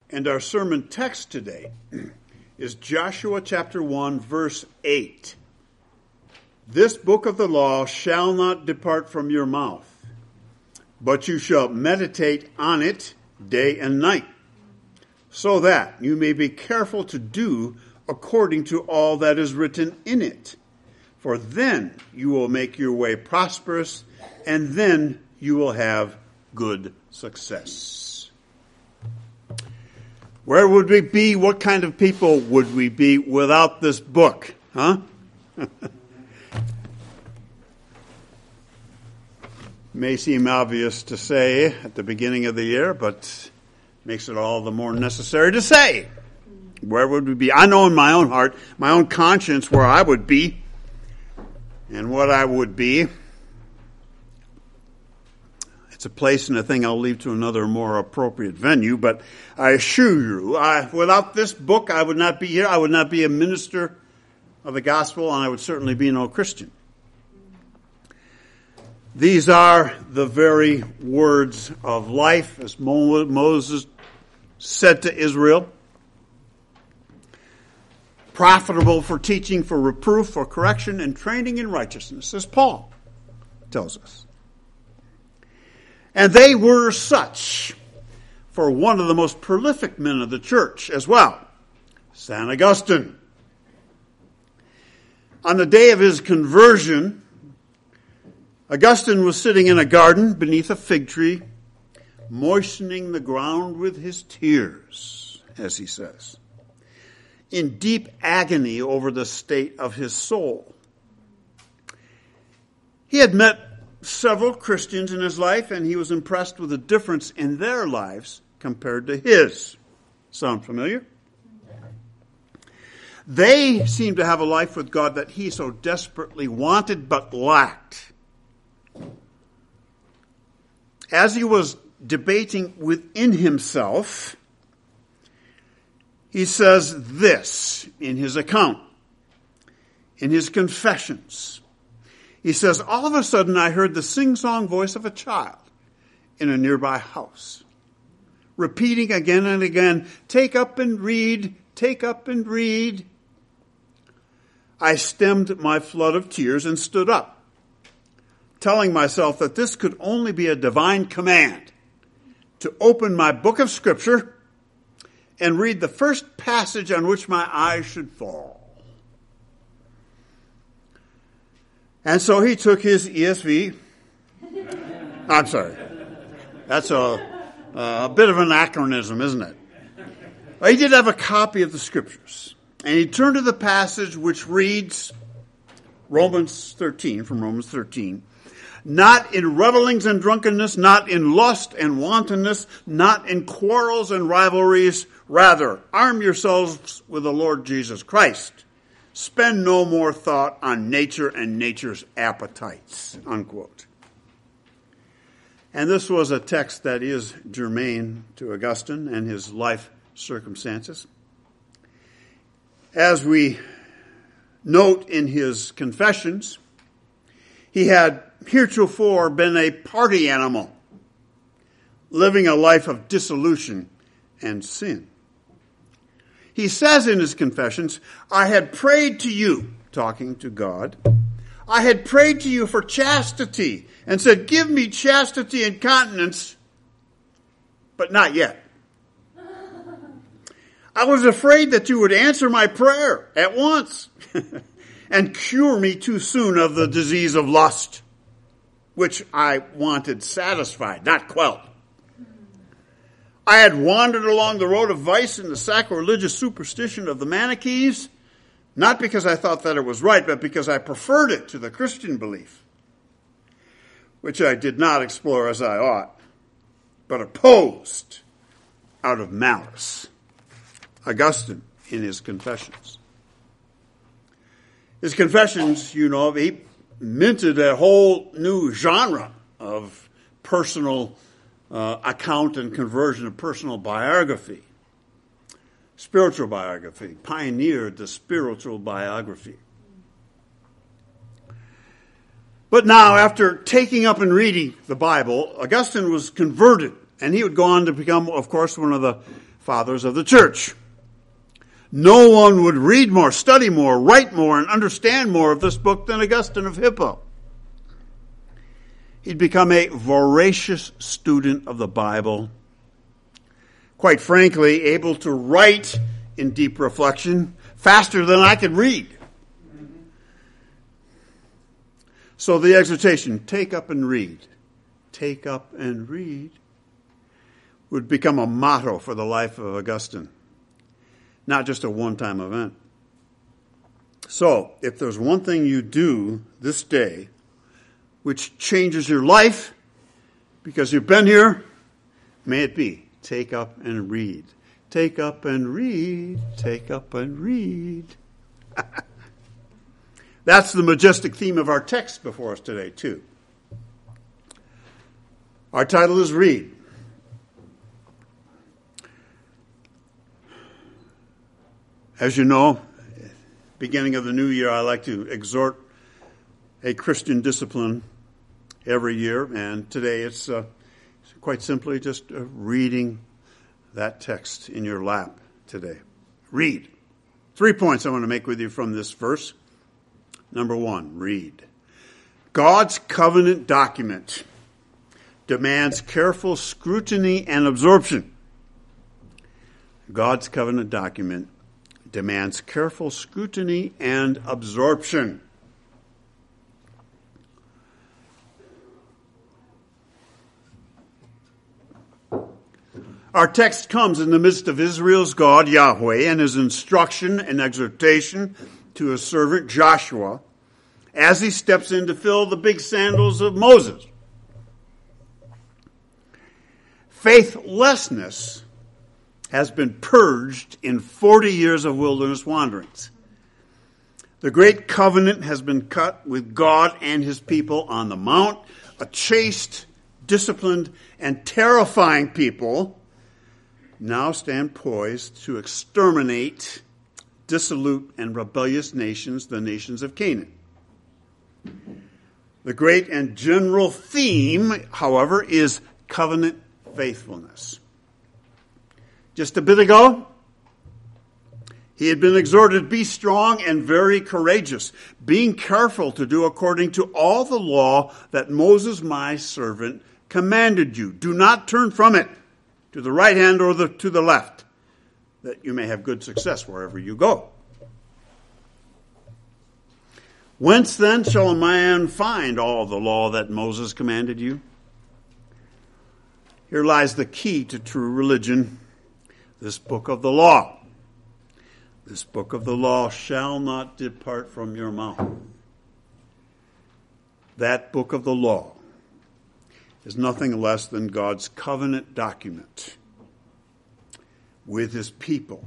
And our sermon text today is Joshua chapter 1, verse 8. This book of the law shall not depart from your mouth, but you shall meditate on it day and night, so that you may be careful to do according to all that is written in it. For then you will make your way prosperous, and then you will have good success. Where would we be? What kind of people would we be without this book? Huh? May seem obvious to say at the beginning of the year, but makes it all the more necessary to say. Where would we be? I know in my own heart, my own conscience, where I would be and what I would be. It's a place and a thing I'll leave to another more appropriate venue, but I assure you, without this book, I would not be here. I would not be a minister of the gospel, and I would certainly be no Christian. These are the very words of life, as Moses said to Israel. Profitable for teaching, for reproof, for correction, and training in righteousness, as Paul tells us. And they were such for one of the most prolific men of the church as well, St. Augustine. On the day of his conversion, Augustine was sitting in a garden beneath a fig tree, moistening the ground with his tears, as he says, in deep agony over the state of his soul. He had met several Christians in his life, and he was impressed with the difference in their lives compared to his. Sound familiar? They seemed to have a life with God that he so desperately wanted but lacked. As he was debating within himself, he says this in his account, in his confessions. He says, all of a sudden I heard the sing-song voice of a child in a nearby house, repeating again and again, take up and read, take up and read. I stemmed my flood of tears and stood up, telling myself that this could only be a divine command to open my book of Scripture and read the first passage on which my eyes should fall. And so he took his ESV. I'm sorry. That's a bit of an anachronism, isn't it? He did have a copy of the Scriptures. And he turned to the passage which reads, Romans 13, from Romans 13. Not in revelings and drunkenness, not in lust and wantonness, not in quarrels and rivalries. Rather, arm yourselves with the Lord Jesus Christ. Spend no more thought on nature and nature's appetites, unquote. And this was a text that is germane to Augustine and his life circumstances. As we note in his confessions, he had heretofore been a party animal, living a life of dissolution and sin. He says in his confessions, I had prayed to you, talking to God, I had prayed to you for chastity and said, give me chastity and continence, but not yet. I was afraid that you would answer my prayer at once and cure me too soon of the disease of lust, which I wanted satisfied, not quelled. I had wandered along the road of vice and the sacrilegious superstition of the Manichees, not because I thought that it was right, but because I preferred it to the Christian belief, which I did not explore as I ought, but opposed out of malice. Augustine in his confessions. His confessions, you know, he minted a whole new genre of personal account and conversion of personal biography. Spiritual biography. Pioneered the spiritual biography. But now, after taking up and reading the Bible, Augustine was converted, and he would go on to become, of course, one of the fathers of the church. No one would read more, study more, write more, and understand more of this book than Augustine of Hippo. He'd become a voracious student of the Bible, quite frankly, able to write in deep reflection faster than I could read. So the exhortation, take up and read, would become a motto for the life of Augustine, not just a one-time event. So, if there's one thing you do this day which changes your life because you've been here, may it be, take up and read. Take up and read, take up and read. That's the majestic theme of our text before us today, too. Our title is Read. As you know, beginning of the new year, I like to exhort a Christian discipline every year, and today it's quite simply just reading that text in your lap today. Read. 3 points I want to make with you from this verse. Number 1, read. God's covenant document demands careful scrutiny and absorption. God's covenant document demands careful scrutiny and absorption. Our text comes in the midst of Israel's God, Yahweh, and his instruction and exhortation to his servant Joshua as he steps in to fill the big sandals of Moses. Faithlessness has been purged in 40 years of wilderness wanderings. The great covenant has been cut with God and his people on the mount. A chaste, disciplined, and terrifying people now stand poised to exterminate dissolute and rebellious nations, the nations of Canaan. The great and general theme, however, is covenant faithfulness. Just a bit ago, he had been exhorted, be strong and very courageous, being careful to do according to all the law that Moses, my servant, commanded you. Do not turn from it to the right hand or to the left, that you may have good success wherever you go. Whence then shall a man find all the law that Moses commanded you? Here lies the key to true religion, this book of the law. This book of the law shall not depart from your mouth. That book of the law is nothing less than God's covenant document with his people.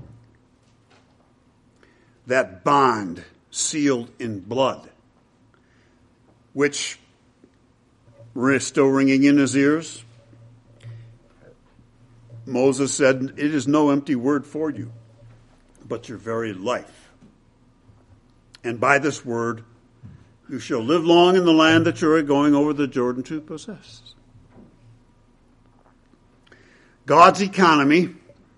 That bond sealed in blood, which is still ringing in his ears. Moses said, it is no empty word for you, but your very life. And by this word, you shall live long in the land that you are going over the Jordan to possess. God's economy,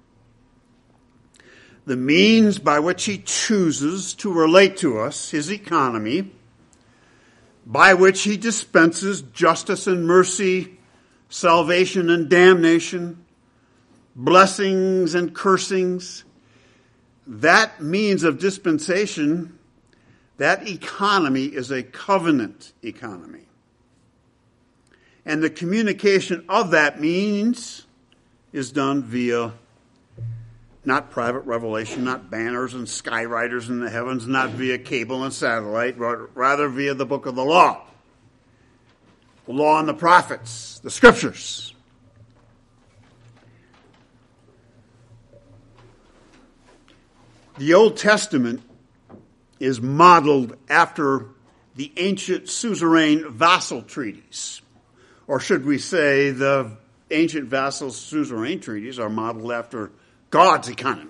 the means by which he chooses to relate to us, his economy, by which he dispenses justice and mercy, salvation and damnation, blessings and cursings, that means of dispensation, that economy is a covenant economy. And the communication of that means is done via not private revelation, not banners and skyriders in the heavens, not via cable and satellite, but rather via the book of the law and the prophets, the scriptures. The Old Testament is modeled after the ancient suzerain vassal treaties. Or should we say the ancient vassal suzerain treaties are modeled after God's economy.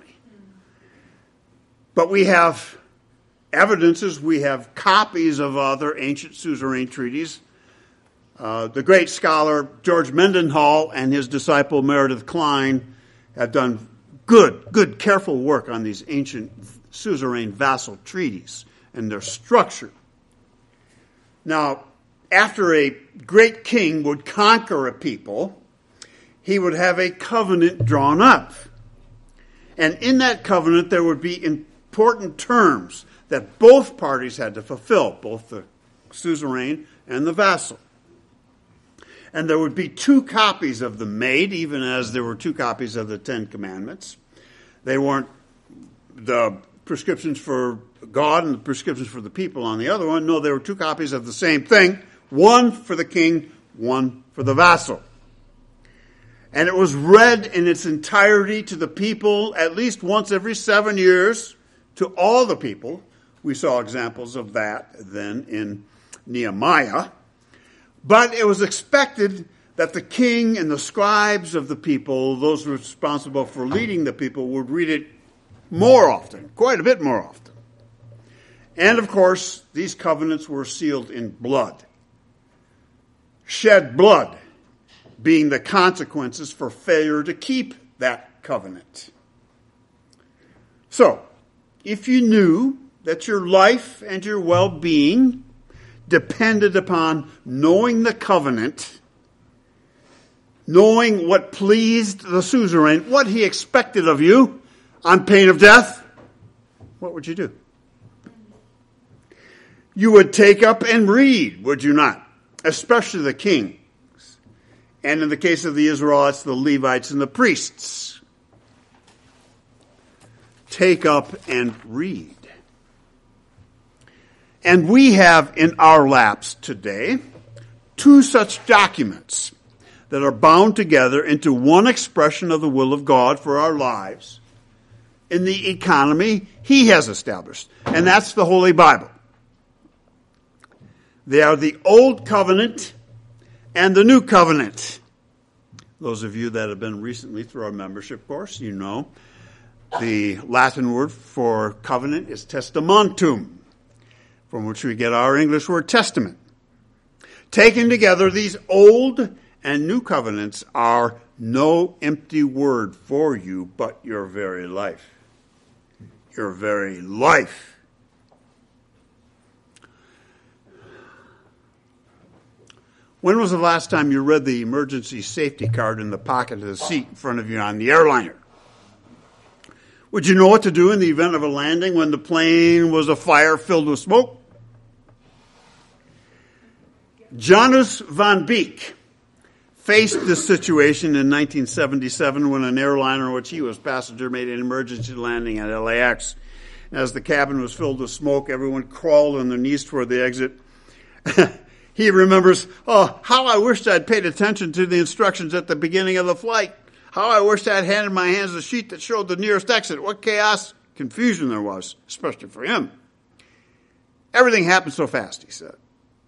But we have evidences, we have copies of other ancient suzerain treaties. The great scholar George Mendenhall and his disciple Meredith Kline have done good, careful work on these ancient suzerain vassal treaties and their structure. Now, after a great king would conquer a people, he would have a covenant drawn up. And in that covenant, there would be important terms that both parties had to fulfill, both the suzerain and the vassal. And there would be 2 copies of them made, even as there were 2 copies of the 10 Commandments. They weren't the prescriptions for God and the prescriptions for the people on the other one. No, there were 2 copies of the same thing, one for the king, one for the vassal. And it was read in its entirety to the people at least once every 7 years, to all the people. We saw examples of that then in Nehemiah. But it was expected that the king and the scribes of the people, those responsible for leading the people, would read it more often, quite a bit more often. And of course, these covenants were sealed in blood. Shed blood being the consequences for failure to keep that covenant. So, if you knew that your life and your well-being depended upon knowing the covenant, knowing what pleased the suzerain, what he expected of you on pain of death, what would you do? You would take up and read, would you not? Especially the kings. And in the case of the Israelites, the Levites and the priests. Take up and read. And we have in our laps today 2 such documents that are bound together into one expression of the will of God for our lives in the economy he has established. And that's the Holy Bible. They are the Old Covenant and the New Covenant. Those of you that have been recently through our membership course, you know the Latin word for covenant is testamentum, from which we get our English word testament. Taken together, these Old and New Covenants are no empty word for you, but your very life. Your very life. When was the last time you read the emergency safety card in the pocket of the seat in front of you on the airliner? Would you know what to do in the event of a landing when the plane was afire filled with smoke? Janus van Beek faced this situation in 1977 when an airliner in which he was passenger made an emergency landing at LAX. As the cabin was filled with smoke, everyone crawled on their knees toward the exit. He remembers, how I wished I'd paid attention to the instructions at the beginning of the flight. How I wished I'd handed my hands a sheet that showed the nearest exit. What chaos, confusion there was, especially for him. Everything happened so fast, he said.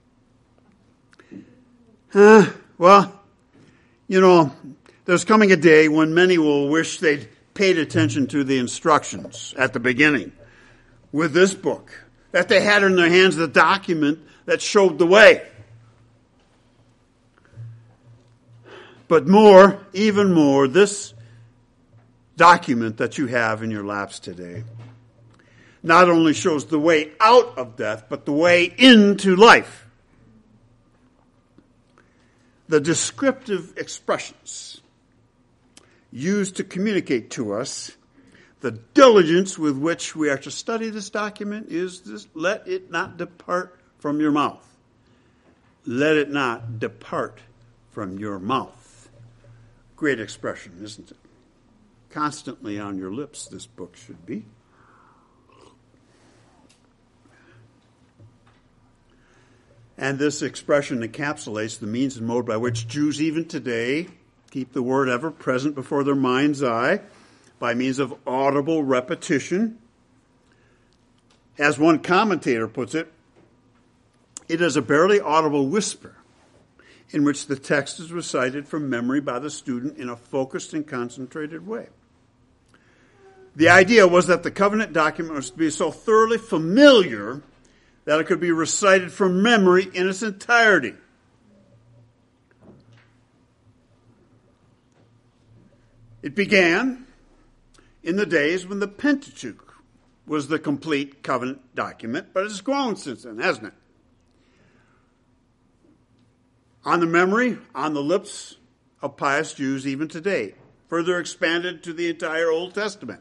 Well, you know, there's coming a day when many will wish they'd paid attention to the instructions at the beginning with this book, that they had in their hands the document that showed the way. But more, even more, this document that you have in your laps today not only shows the way out of death, but the way into life. The descriptive expressions used to communicate to us the diligence with which we are to study this document is this: let it not depart from your mouth. Let it not depart from your mouth. Great expression, isn't it? Constantly on your lips, this book should be. And this expression encapsulates the means and mode by which Jews even today keep the word ever present before their mind's eye by means of audible repetition. As one commentator puts it, it is a barely audible whisper in which the text is recited from memory by the student in a focused and concentrated way. The idea was that the covenant document was to be so thoroughly familiar that it could be recited from memory in its entirety. It began in the days when the Pentateuch was the complete covenant document, but it's grown since then, hasn't it? On the memory, on the lips of pious Jews even today, further expanded to the entire Old Testament.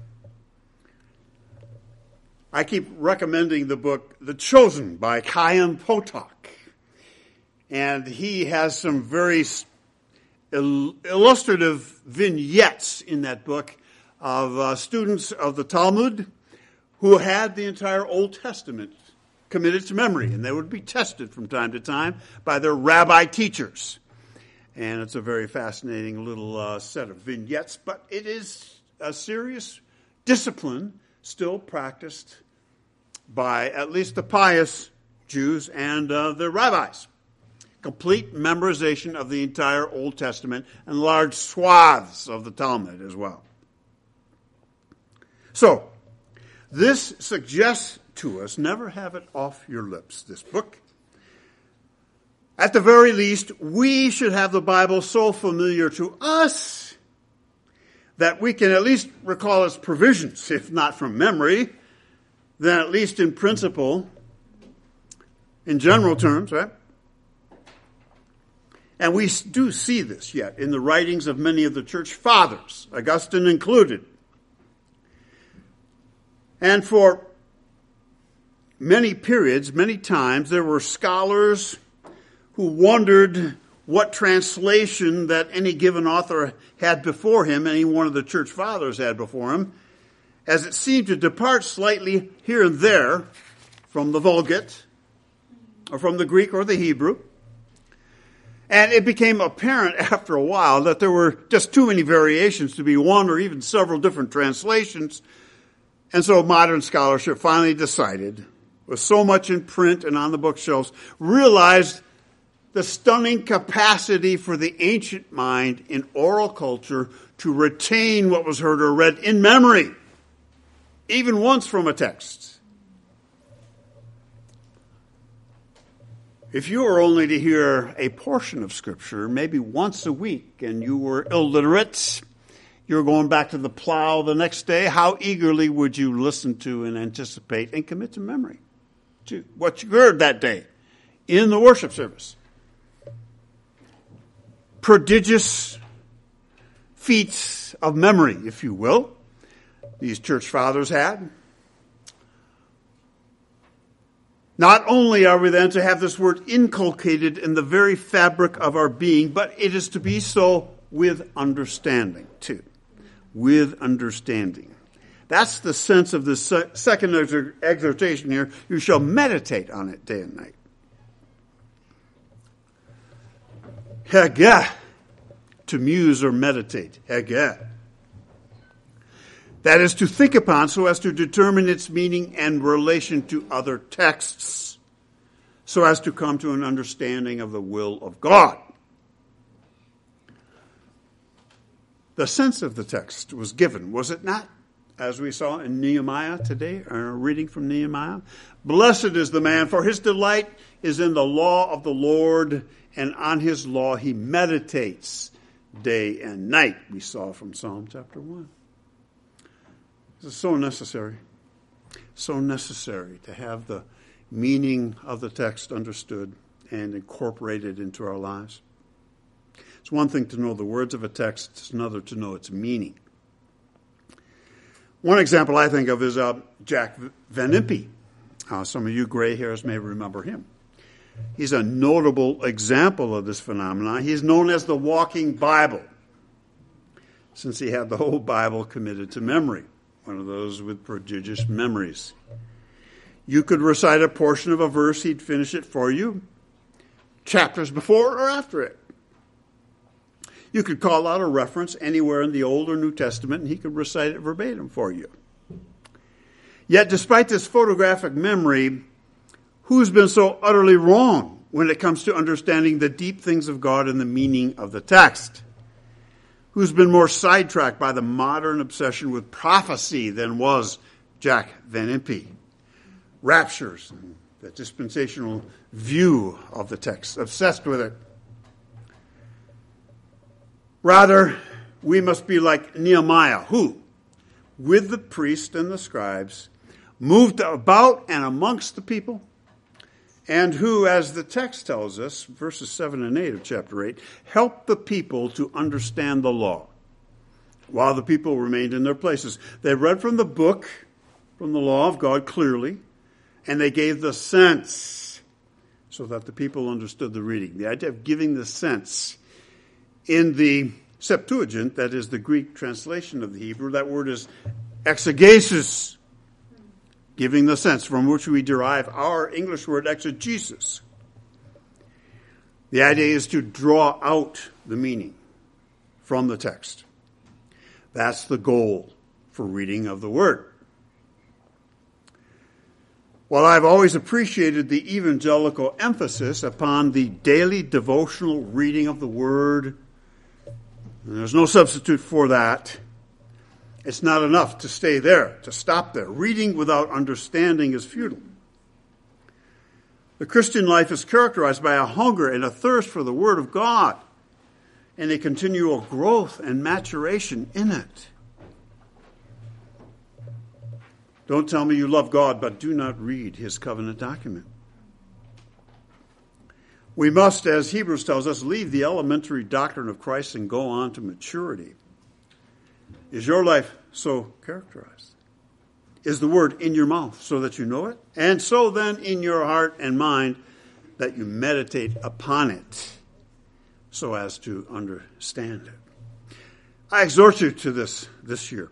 I keep recommending the book The Chosen by Chaim Potok. And he has some very illustrative vignettes in that book of students of the Talmud who had the entire Old Testament committed to memory. And they would be tested from time to time by their rabbi teachers. And it's a very fascinating little set of vignettes. But it is a serious discipline still practiced by at least the pious Jews and the rabbis. Complete memorization of the entire Old Testament and large swaths of the Talmud as well. So, this suggests to us, never have it off your lips, this book. At the very least, we should have the Bible so familiar to us that we can at least recall its provisions, if not from memory, then at least in principle, in general terms, right? And we do see this yet in the writings of many of the church fathers, Augustine included. And for many periods, many times, there were scholars who wondered what translation that any given author had before him, any one of the church fathers had before him, as it seemed to depart slightly here and there from the Vulgate, or from the Greek or the Hebrew. And it became apparent after a while that there were just too many variations to be one or even several different translations. And so modern scholarship finally decided, with so much in print and on the bookshelves, realized the stunning capacity for the ancient mind in oral culture to retain what was heard or read in memory, even once from a text. If you were only to hear a portion of Scripture, maybe once a week, and you were illiterate, you were going back to the plow the next day, how eagerly would you listen to and anticipate and commit to memory to what you heard that day in the worship service? Prodigious feats of memory, if you will, these church fathers had. Not only are we then to have this word inculcated in the very fabric of our being, but it is to be so with understanding, too. With understanding. That's the sense of the second exhortation here. You shall meditate on it day and night. Hegeh, to muse or meditate. Hegeh. That is to think upon so as to determine its meaning and relation to other texts, so as to come to an understanding of the will of God. The sense of the text was given, was it not? As we saw in Nehemiah today, our reading from Nehemiah. Blessed is the man, for his delight is in the law of the Lord, and on his law he meditates day and night. We saw from Psalm chapter 1. This is so necessary to have the meaning of the text understood and incorporated into our lives. It's one thing to know the words of a text, it's another to know its meaning. One example I think of is Jack Van Impe. Some of you gray hairs may remember him. He's a notable example of this phenomenon. He's known as the walking Bible, since he had the whole Bible committed to memory. One of those with prodigious memories. You could recite a portion of a verse, he'd finish it for you, chapters before or after it. You could call out a reference anywhere in the Old or New Testament, and he could recite it verbatim for you. Yet, despite this photographic memory, who's been so utterly wrong when it comes to understanding the deep things of God and the meaning of the text? Who's been more sidetracked by the modern obsession with prophecy than was Jack Van Impe? Raptures, and the dispensational view of the text, obsessed with it. Rather, we must be like Nehemiah, who, with the priests and the scribes, moved about and amongst the people, and who, as the text tells us, verses 7 and 8 of chapter 8, helped the people to understand the law while the people remained in their places. They read from the book, from the law of God clearly, and they gave the sense so that the people understood the reading. The idea of giving the sense. In the Septuagint, that is the Greek translation of the Hebrew, that word is exegesis, giving the sense, from which we derive our English word exegesis. The idea is to draw out the meaning from the text. That's the goal for reading of the Word. While I've always appreciated the evangelical emphasis upon the daily devotional reading of the Word, and there's no substitute for that, it's not enough to stay there, to stop there. Reading without understanding is futile. The Christian life is characterized by a hunger and a thirst for the Word of God and a continual growth and maturation in it. Don't tell me you love God, but do not read His covenant document. We must, as Hebrews tells us, leave the elementary doctrine of Christ and go on to maturity. Is your life so characterized? Is the Word in your mouth so that you know it? And so then in your heart and mind that you meditate upon it so as to understand it. I exhort you to this year.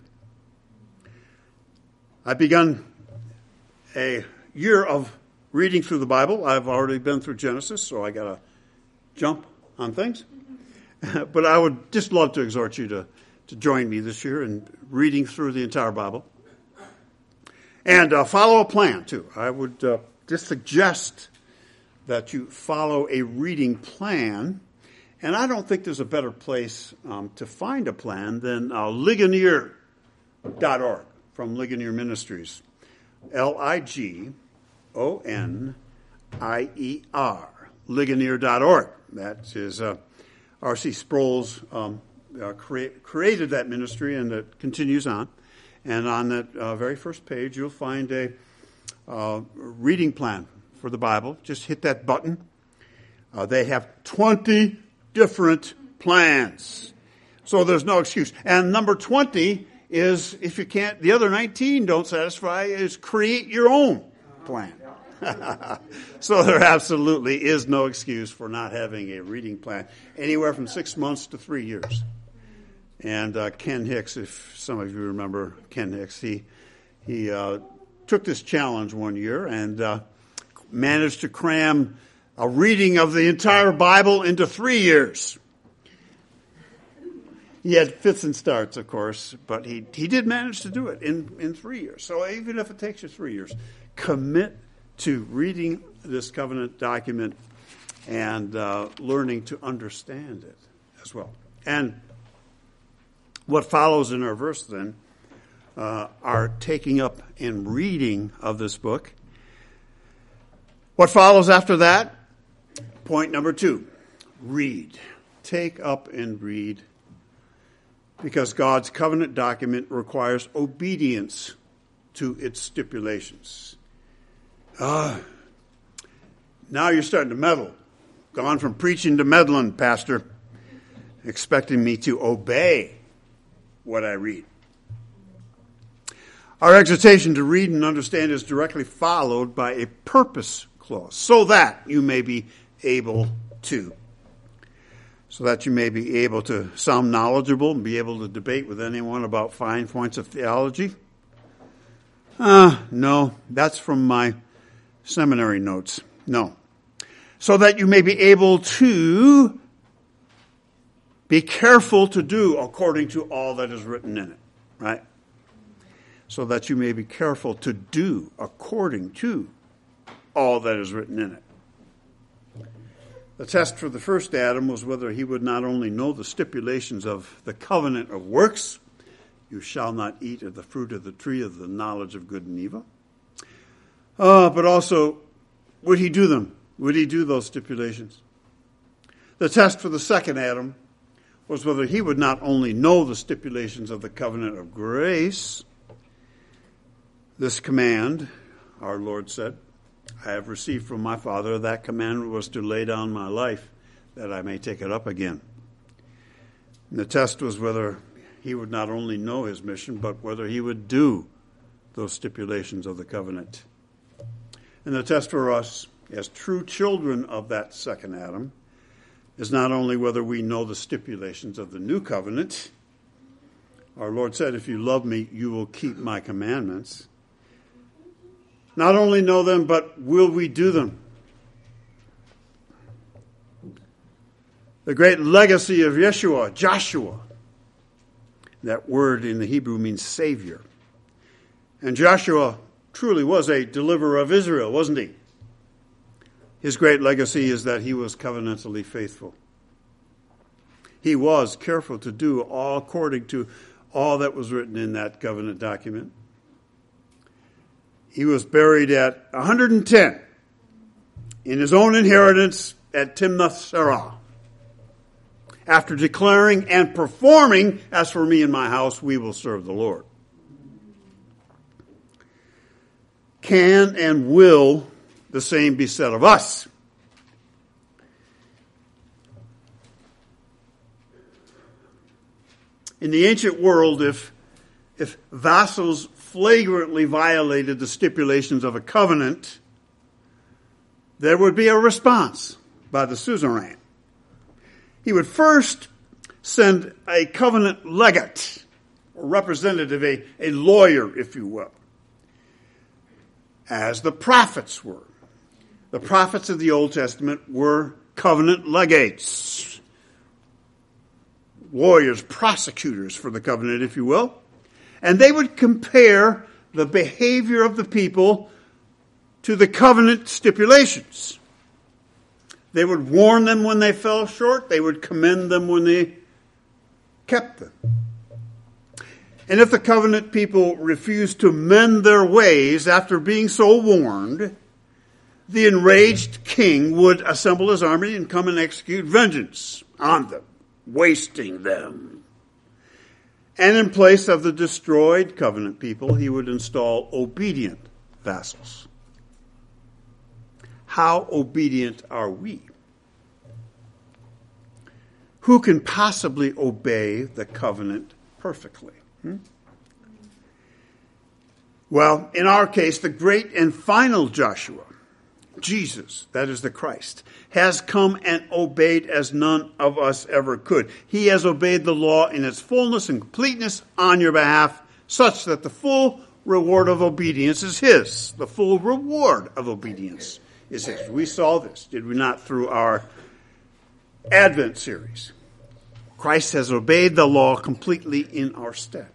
I've begun a year of reading through the Bible. I've already been through Genesis, so I got to jump on things. But I would just love to exhort you to join me this year in reading through the entire Bible. And follow a plan, too. I would just suggest that you follow a reading plan. And I don't think there's a better place to find a plan than Ligonier.org from Ligonier Ministries. Ligonier, Ligonier.org. That is R.C. Sproul's created that ministry, and it continues on. And on that very first page, you'll find a reading plan for the Bible. Just hit that button. They have 20 different plans. So there's no excuse. And number 20 is, if you can't, the other 19 don't satisfy, is create your own plan. So there absolutely is no excuse for not having a reading plan. Anywhere from 6 months to 3 years. And Ken Hicks, if some of you remember Ken Hicks, he took this challenge one year and managed to cram a reading of the entire Bible into 3 years. He had fits and starts, of course, but he did manage to do it in 3 years. So even if it takes you 3 years, commit to reading this covenant document and learning to understand it as well. And what follows in our verse then are taking up and reading of this book. What follows after that? Point number 2, read. Take up and read, because God's covenant document requires obedience to its stipulations. Now you're starting to meddle. Gone from preaching to meddling, Pastor, expecting me to obey what I read. Our exhortation to read and understand is directly followed by a purpose clause, so that you may be able to. So that you may be able to sound knowledgeable and be able to debate with anyone about fine points of theology. No, that's from my seminary notes. No. So that you may be able to be careful to do according to all that is written in it, right? So that you may be careful to do according to all that is written in it. The test for the first Adam was whether he would not only know the stipulations of the covenant of works, you shall not eat of the fruit of the tree of the knowledge of good and evil, but also, would he do them? Would he do those stipulations? The test for the second Adam was whether he would not only know the stipulations of the covenant of grace, This command, our Lord said, I have received from my Father. That command was to lay down my life that I may take it up again. And the test was whether he would not only know his mission, but whether he would do those stipulations of the covenant. And the test for us, as true children of that second Adam, is not only whether we know the stipulations of the new covenant. Our Lord said, if you love me, you will keep my commandments. Not only know them, but will we do them? The great legacy of Yeshua, Joshua. That word in the Hebrew means Savior. And Joshua truly was a deliverer of Israel, wasn't he? His great legacy is that he was covenantally faithful. He was careful to do all according to all that was written in that covenant document. He was buried at 110 in his own inheritance at Timnath-Serah. After declaring and performing, as for me and my house, we will serve the Lord. Can and will the same be said of us? In the ancient world, if vassals flagrantly violated the stipulations of a covenant, there would be a response by the suzerain. He would first send a covenant legate, or representative, a lawyer, if you will, as the prophets were. The prophets of the Old Testament were covenant legates, lawyers, prosecutors for the covenant, if you will. And they would compare the behavior of the people to the covenant stipulations. They would warn them when they fell short. They would commend them when they kept them. And if the covenant people refused to mend their ways after being so warned, the enraged king would assemble his army and come and execute vengeance on them, wasting them. And in place of the destroyed covenant people, he would install obedient vassals. How obedient are we? Who can possibly obey the covenant perfectly? Well, in our case, the great and final Joshua, Jesus, that is the Christ, has come and obeyed as none of us ever could. He has obeyed the law in its fullness and completeness on your behalf, such that the full reward of obedience is his. The full reward of obedience is his. We saw this, did we not, through our Advent series. Christ has obeyed the law completely in our stead.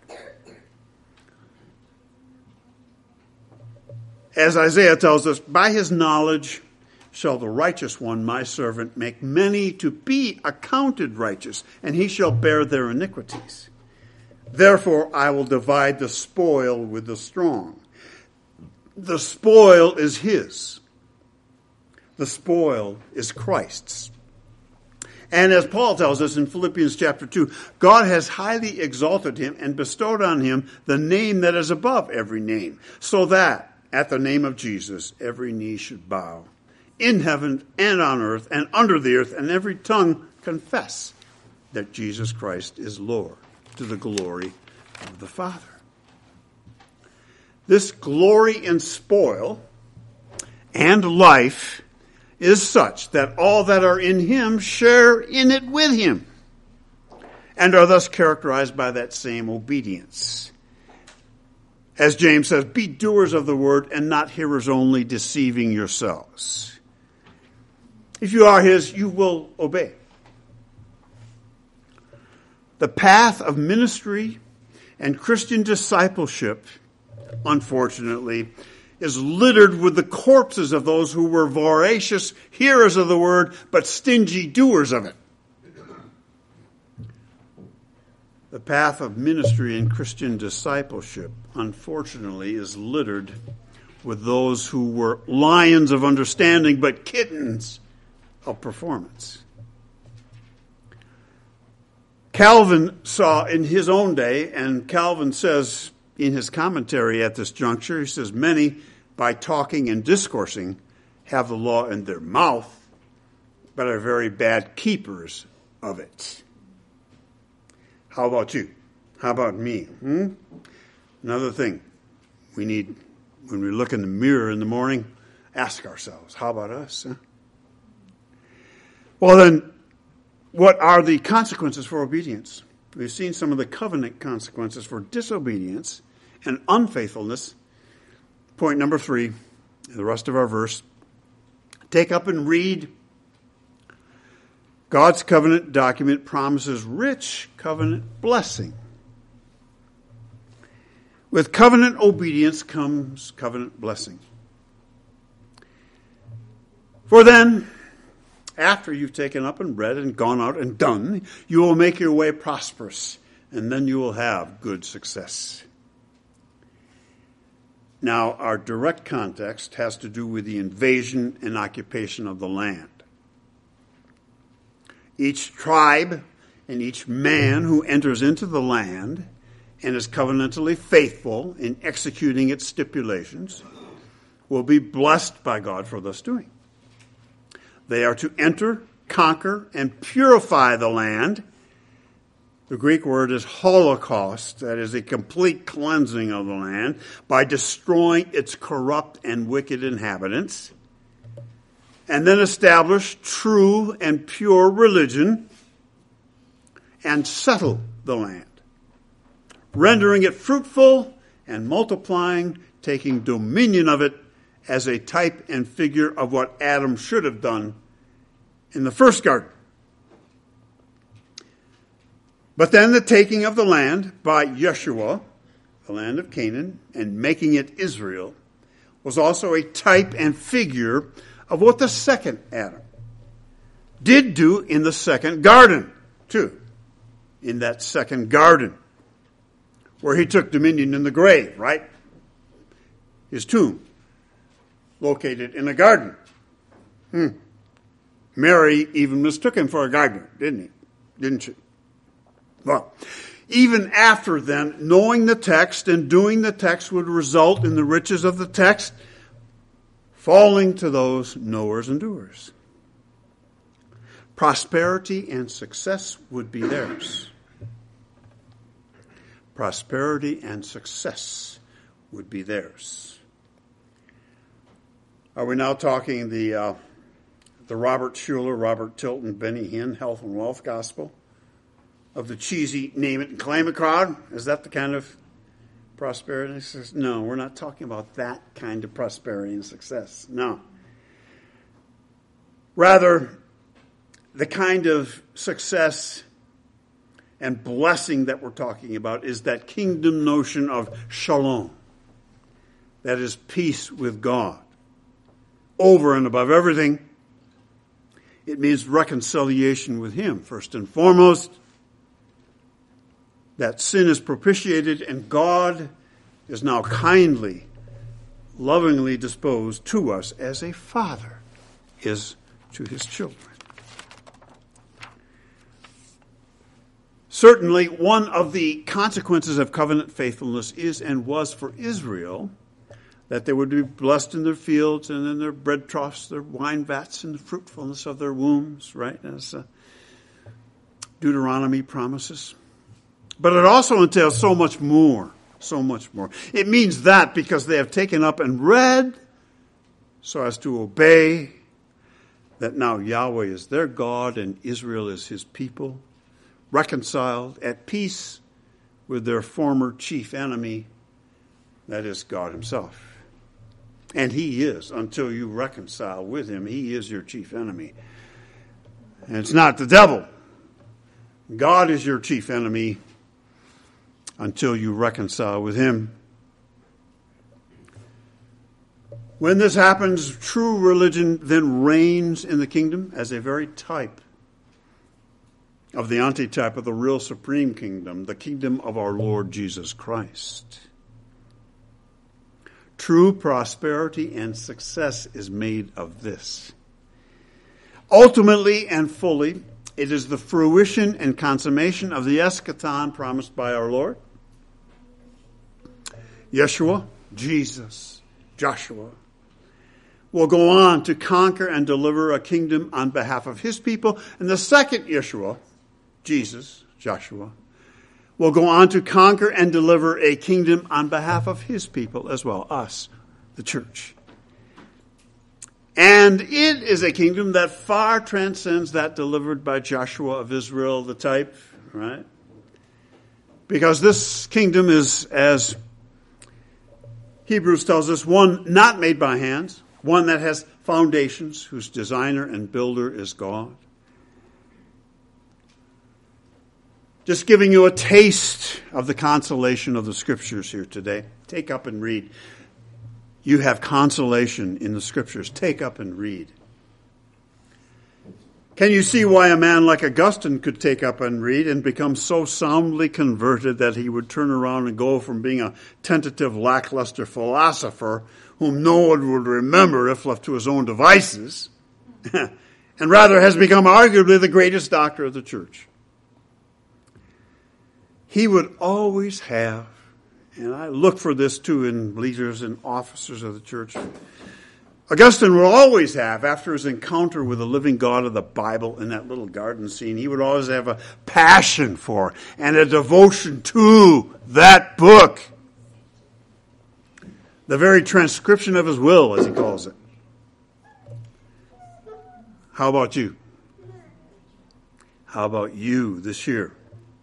As Isaiah tells us, by his knowledge shall the righteous one, my servant, make many to be accounted righteous, and he shall bear their iniquities. Therefore I will divide the spoil with the strong. The spoil is his. The spoil is Christ's. And as Paul tells us in Philippians chapter 2, God has highly exalted him and bestowed on him the name that is above every name, so that at the name of Jesus every knee should bow, in heaven and on earth and under the earth, and every tongue confess that Jesus Christ is Lord, to the glory of the Father. This glory and spoil and life is such that all that are in him share in it with him, and are thus characterized by that same obedience. As James says, be doers of the word and not hearers only, deceiving yourselves. If you are his, you will obey. The path of ministry and Christian discipleship, unfortunately, is littered with the corpses of those who were voracious hearers of the word, but stingy doers of it. The path of ministry and Christian discipleship, unfortunately, is littered with those who were lions of understanding, but kittens of performance. Calvin saw in his own day, and Calvin says in his commentary at this juncture, he says, many, by talking and discoursing, have the law in their mouth, but are very bad keepers of it. How about you? How about me? Another thing we need, when we look in the mirror in the morning, ask ourselves, how about us? Well then, what are the consequences for obedience? We've seen some of the covenant consequences for disobedience and unfaithfulness. Point number 3, the rest of our verse. Take up and read. God's covenant document promises rich covenant blessing. With covenant obedience comes covenant blessing. For then, after you've taken up and read and gone out and done, you will make your way prosperous, and then you will have good success. Now, our direct context has to do with the invasion and occupation of the land. Each tribe and each man who enters into the land and is covenantally faithful in executing its stipulations will be blessed by God for thus doing. They are to enter, conquer, and purify the land. The Greek word is holocaust, that is a complete cleansing of the land, by destroying its corrupt and wicked inhabitants, and then establish true and pure religion and settle the land, rendering it fruitful and multiplying, taking dominion of it as a type and figure of what Adam should have done in the first garden. But then the taking of the land by Yeshua, the land of Canaan, and making it Israel, was also a type and figure of what the second Adam did do in the second garden, too. In that second garden, where he took dominion in the grave, right? His tomb, located in a garden. Mary even mistook him for a gardener, didn't she? Well, even after then, knowing the text and doing the text would result in the riches of the text falling to those knowers and doers. Prosperity and success would be theirs. Prosperity and success would be theirs. Are we now talking the Robert Schuller, Robert Tilton, Benny Hinn health and wealth gospel of the cheesy name it and claim it crowd? Is that the kind of prosperity and success? No, we're not talking about that kind of prosperity and success. No. Rather, the kind of success and blessing that we're talking about is that kingdom notion of shalom. That is peace with God. Over and above everything, it means reconciliation with Him, first and foremost. That sin is propitiated and God is now kindly, lovingly disposed to us as a father is to his children. Certainly, one of the consequences of covenant faithfulness is and was for Israel that they would be blessed in their fields and in their bread troughs, their wine vats, and the fruitfulness of their wombs, right? As Deuteronomy promises. But it also entails so much more. So much more. It means that because they have taken up and read so as to obey, that now Yahweh is their God and Israel is His people, reconciled, at peace with their former chief enemy, that is God Himself. And He is, until you reconcile with Him, He is your chief enemy. And it's not the devil. God is your chief enemy until you reconcile with Him. When this happens, true religion then reigns in the kingdom as a very type of the antitype of the real supreme kingdom, the kingdom of our Lord Jesus Christ. True prosperity and success is made of this. Ultimately and fully, it is the fruition and consummation of the eschaton promised by our Lord. Yeshua, Jesus, Joshua, will go on to conquer and deliver a kingdom on behalf of his people. And the second Yeshua, Jesus, Joshua, will go on to conquer and deliver a kingdom on behalf of his people as well, us, the church. And it is a kingdom that far transcends that delivered by Joshua of Israel, the type, right? Because this kingdom is, as Hebrews tells us, one not made by hands, one that has foundations, whose designer and builder is God. Just giving you a taste of the consolation of the Scriptures here today. Take up and read. You have consolation in the Scriptures. Take up and read. Can you see why a man like Augustine could take up and read and become so soundly converted that he would turn around and go from being a tentative, lackluster philosopher whom no one would remember if left to his own devices, and rather has become arguably the greatest doctor of the church? He would always have, and I look for this too in leaders and officers of the church, Augustine would always have, after his encounter with the living God of the Bible in that little garden scene, he would always have a passion for and a devotion to that book. The very transcription of his will, as he calls it. How about you? How about you this year?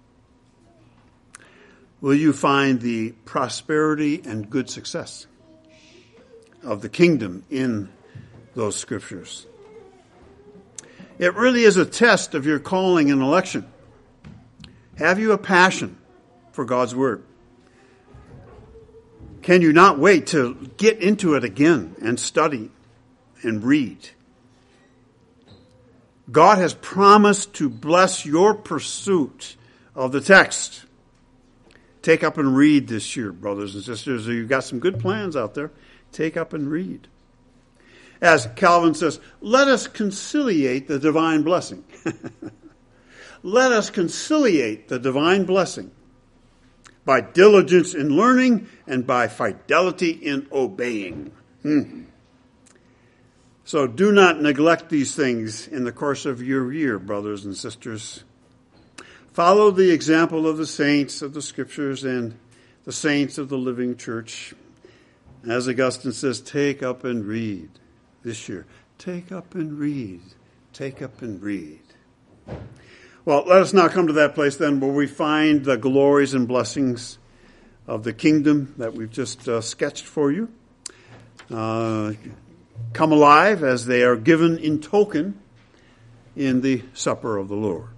Will you find the prosperity and good success of the kingdom in those Scriptures? It really is a test of your calling and election. Have you a passion for God's Word? Can you not wait to get into it again and study and read? God has promised to bless your pursuit of the text. Take up and read this year, brothers and sisters. You've got some good plans out there. Take up and read. As Calvin says, let us conciliate the divine blessing. Let us conciliate the divine blessing by diligence in learning and by fidelity in obeying. So do not neglect these things in the course of your year, brothers and sisters. Follow the example of the saints of the Scriptures and the saints of the living church. As Augustine says, take up and read this year. Take up and read. Take up and read. Well, let us now come to that place then where we find the glories and blessings of the kingdom that we've just sketched for you. Come alive as they are given in token in the supper of the Lord.